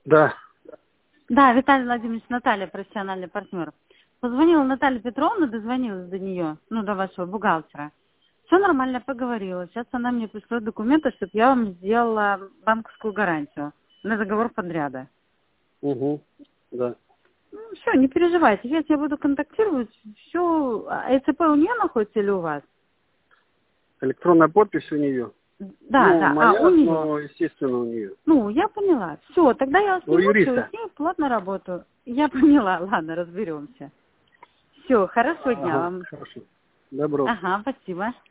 Да. Да, Виталий Владимирович, Наталья, профессиональный партнер. Позвонила Наталья Петровна, дозвонилась до нее, до вашего бухгалтера. Все нормально, поговорила. Сейчас она мне пришлет документы, чтобы я вам сделала банковскую гарантию на договор подряда. Угу. Да. Все, не переживайте, я тебя буду контактировать. Все, ЭЦП у нее находится или у вас? Электронная подпись у нее. Да, Моя, у нее. но, естественно, у нее. Я поняла. Все, тогда я вас У не мучаю, юриста. с ней плотно работаю. Я поняла, ладно, разберемся. Все, хорошего дня Ага, вам. хорошо. Добро. Ага, спасибо.